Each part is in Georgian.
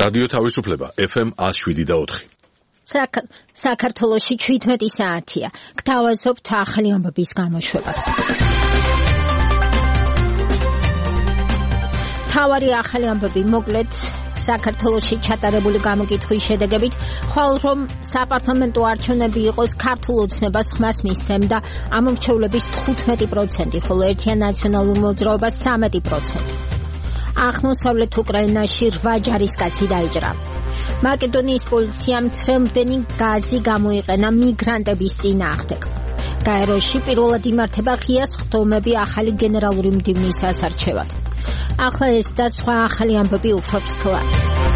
რადიო თავისუფლება FM 107.4. საქართველოში 17 საათია. გთავაზობთ ახალი ამბების გამოშვებას. თავარი ახალი ამბები მოკლედ საქართველოში ჩატარებული გამოკითხვის შედეგებით ხვალ რომ საპარლამენტო არჩევნები იყოს ქართულ ოცნებას ხმას მისცემდა ამომრჩევლების 15%, ხოლო ერთიან ნაციონალურ მოძრაობას 13%. აღმოსავლეთ უკრაინაში 8 ჯარისკაცი დაიჭრა. მაკედონიის პოლიციამ ცრემლდენი გაზი გამოიყენა მიგრანტების წინააღმდეგ. გაეროში პირველად იმართება ღია სხდომები ახალი გენერალური მდივნის ასარჩევად. ახლა ეს და სხვა ახალი ამბები უფრო ფსლად.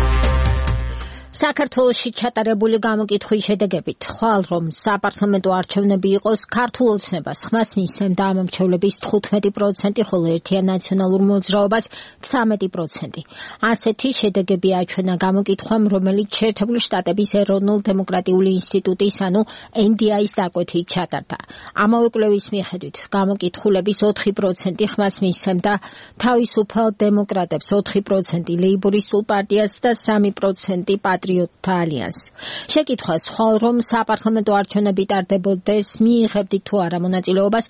საქართველოში ჩატარებული გამოკითხვის შედეგებით ხვალ რომ საპარლამენტო არჩევნები იყოს ქართულ ოცნებას ხმას მისცემდა ამომრჩევლების 15%, ხოლო ერთიან ნაციონალურ მოძრაობას 13%. ასეთი შედეგები აჩვენა გამოკითხვამ, რომელიც შეერთებული შტატების ეროვნულ-დემოკრატიული ინსტიტუტის ანუ NDI-ის დაკვეთით ჩატარდა. ამავე კვლევის მიხედვით გამოკითხულების 4% ხმას მისცემდა თავისუფალ დემოკრატებს, 4% ლეიბორისტულ პარტიას და 3% პატრიოტთა ალიანსს. შეკითხვას ხვალ რომ საპარლამენტო არჩევნები ტარდებოდეს მიიღებდით თუ არა მონაწილეობას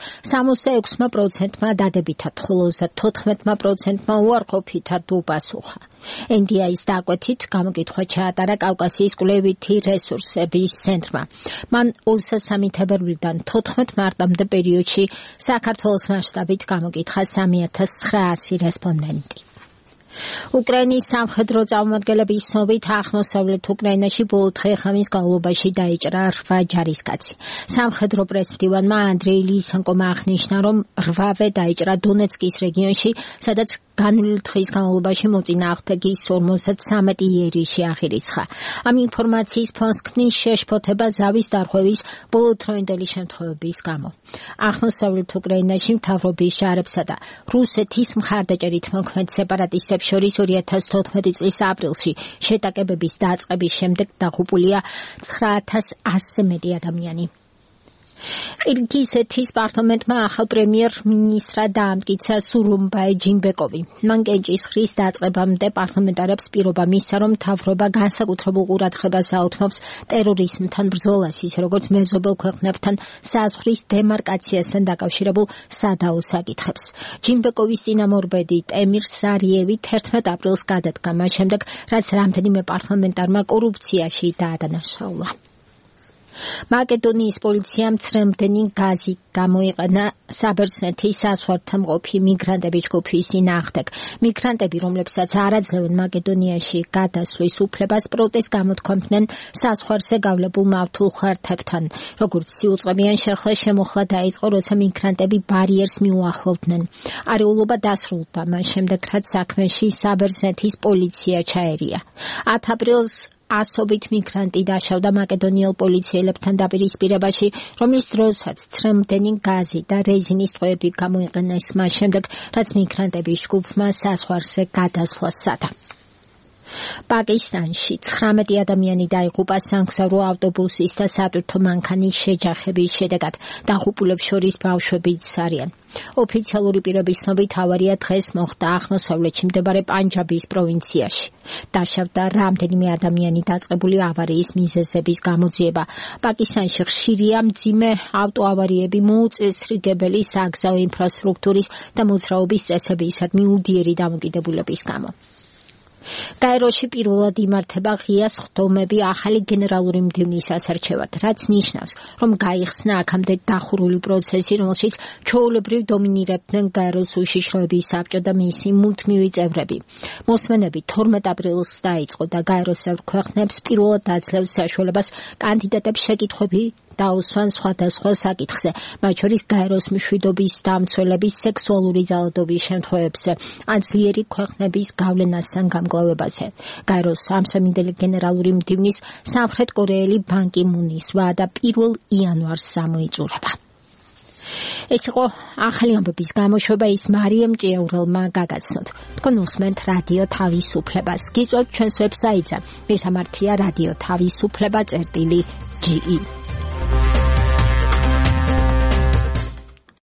66%-მა დადებითად, ხოლო 14%-მა უარყოფითად უპასუხა. NDI-ის დაკვეთით გამოკითხვა ჩაატარა კავკასიის კვლევითი რესურსების ცენტრმა. მან 23 თებერვლიდან 14 მარტამდე პერიოდში საქართველოს მასშტაბით გამოკითხა 3900 რესპონდენტი. უკრაინის სამხედრო წარმომადგენლების ცნობით აღმოსავლეთ უკრაინაში ბოლო დღე-ღამის განმავლობაში დაიჭრა 8 ჯარისკაცი. სამხედრო პრესმდივანმა ანდრეი ლისენკომ აღნიშნა, რომ 8-ვე დაიჭრა დონეცკის რეგიონში, სადაც განვლილი დღის განმავლობაში მოწინააღმდეგის 53 იერიში აღირიცხა. ამ ინფორმაციის ფონს ქმნის შეშფოთება ზავის დარღვევის ბოლოდროინდელი შემთხვევების გამო. აღმოსავლეთ უკრაინაში მთავრობის ჯარებსა და რუსეთის მხარდაჭერით მოქმედ სეპარატისტებს შორის 2014 წლის aprილში შეტაკებების დაწყების შემდეგ დაღუპულია 9100-ზე მეტი ადამიანი. ყირგიზეთის პარლამენტმა ახალ პრემიერ-მინისტრად დაამტკიცა სურუმბაი ჯინბეკოვი. მან კენჭისყრის დაწყებამდე პარლამენტარებს პირობა მისცა, რომ მთავრობა განსაკუთრებულ ყურადღებას აუთმობს ტერორიზმთან ბრძოლას, ისე როგორც მეზობელ ქვეყნებთან საზღვრის დემარკაციასთან დაკავშირებულ სადაო საკითხებს. ჯინბეკოვის წინამორბედი ტემირ სარიევი 11 აპრილს გადადგა, მას შემდეგ, რაც რამდენიმე პარლამენტარმა კორუფციაში დაადანაშაულა. მაკედონიის პოლიციამ ცრემლდენი გაზი გამოიყენა საბერძნეთის საზღვართან მყოფი მიგრანტების ჯგუფის წინააღმდეგ. მიგრანტები, რომლებსაც არ აძლევენ მაკედონიაში გადასვლის უფლებას, პროტესტს გამოთქვამდნენ საზღვარზე გავლებულ მავთულ ხართებთან. როგორც იუწყებიან შემოხლა დაიწყო, როცა მიგრანტები ბარიერს მიუახლოვდნენ. არეულობა დასრულდა, მას შემდეგ, რაც საქმეში საბერძნეთის პოლიცია ჩაერია. 10 აპრილს ასობით მიგრანტი დაშავდა მაკედონიელ პოლიციელებთან დაპირისპირებაში, რომლის დროსაც ცრემლდენი გაზი და რეზინის ტყვეები გამოიყენეს მას შემდეგ, რაც მიგრანტების ჯგუფმა საზღვარზე გადასვლა სცადა. პაკისტანში 19 ადამიანი დაიღუპა სამგზავრო ავტობუსის და სატვირთო მანქანის შეჯახების შედეგად. დაღუპულებს შორის ბავშვებიც არიან. ოფიციალური პირების ცნობით ავარია დღეს მოხდა აღმოსავლეთში მდებარე პანჯაბის პროვინციაში. დაშავდა რამდენიმე ადამიანი, დაწყებული ავარიის მიზეზების გამოძიება. პაკისტანში ხშირია მძიმე ავტოავარიები მოუწესრიგებელი საგზაო ინფრასტრუქტურის და მოძრაობის წესებისადმი უდიერი დამოკიდებულების გამო. გაეროში პირველად იმართება ღია სხდომები ახალი გენერალური მდივნის ასარჩევად, რაც ნიშნავს, რომ გაიხსნა აქამდე დახურული პროცესი, რომელშიც ჩვეულებრივ დომინირებდნენ გაეროს უშიშროების საბჭო და მისი მუდმივი წევრები. მოსმენები 12 აპრილს დაიწყო და გაეროს წევრ ქვეყნებს პირველად აძლევს საშუალებას კანდიდატებს შეკითხვები დაუსვან სხვადასხვა საკითხზე, მათ შორის გაეროს მშვიდობის დამცველების სექსუალური ძალადობის შემთხვევებზე, ან ძლიერი ქვეყნების გავლენასთან გამკლავებაზე. გაეროს სამსამინდელი გენერალური მდივნის სამხრეთ კორეელი ბან კი მუნის ვადა 1 იანვარს გამოიწურება. ეს იყო ახალი ამბების გამოშვება, ის მარიამ ჭიაურელმა გაგაცნოთ. თქვენ უსმენთ რადიო თავისუფლებას. გიწევთ ჩვენს ვებსაიტზე, მესამართია რადიო თავისუფლება.ge